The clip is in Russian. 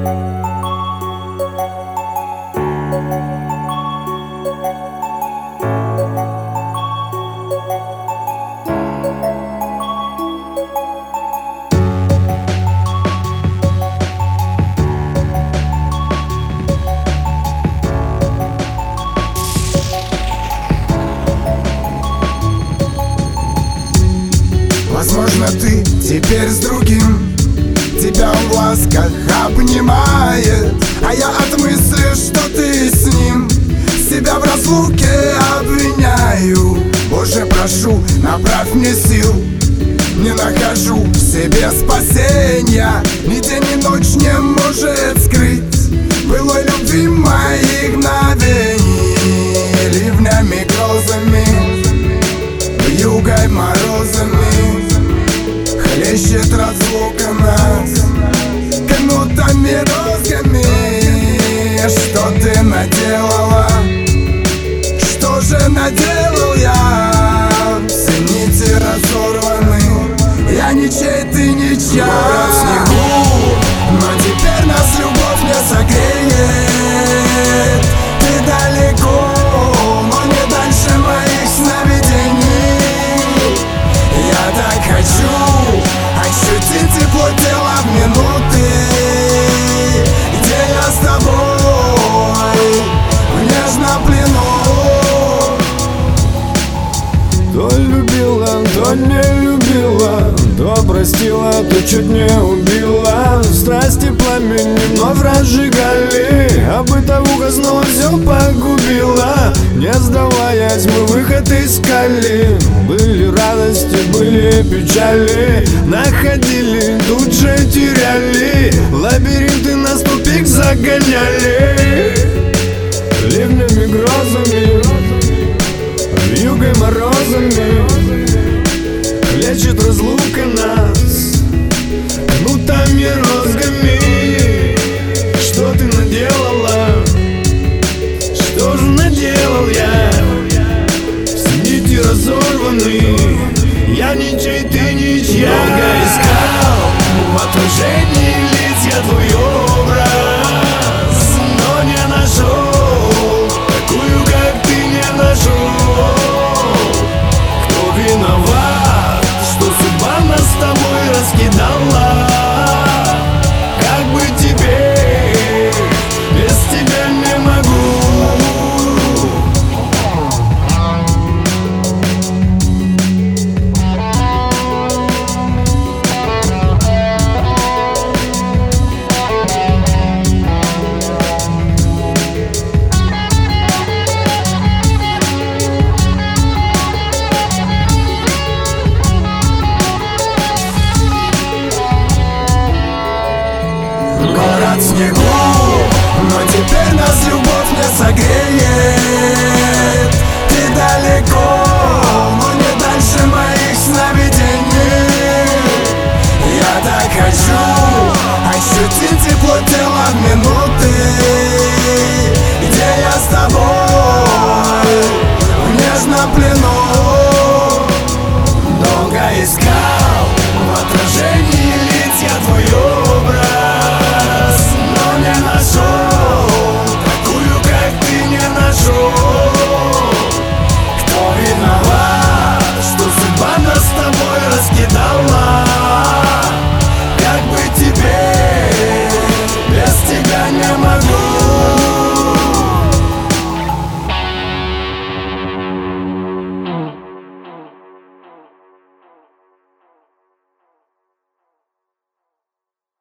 Возможно, ты теперь с другим, тебя он в ласках обнимает, а я от мысли, что ты с ним, себя в разлуке обвиняю. Боже, прошу, направь мне сил, не нахожу в себе спасения, ни день, ни ночь не может скрыть былой любви моих мгновений. Ливнями, грозами, вьюгой, морозами хлещет разлука нас кнутами, розгами. Что ты наделала? Что же наделал я? Все нити разорваны, я ничей, ты ничья. Город в снегу, но теперь нас любовь не согреет. Ты далеко, но не дальше моих сновидений. Я так хочу ощутить тепло тела в минуты, где я с тобой в нежном плену. То любила, то не любила, то простила, то чуть не убила. Страсти пламени вновь разжигали, а бытовуха снова все погубила. Не сдаваясь, мы выход искали. Были радости, были печали, находили, тут же теряли. Лабиринты нас в тупик загоняли. Ливнями, грозами, вьюгой, морозами хлещет разлука нас кнутами, розгами. Что ты наделала? Что же наделал я? Все нити разорваны, я ничей, ты ничья. Долго искал в отражении лиц я твой образ, но не нашел такую, как ты, не нашел. Кто виноват, что судьба нас с тобой раскидала? Как быть теперь? Без тебя не могу. Город в снегу, но теперь нас любовь не согреет.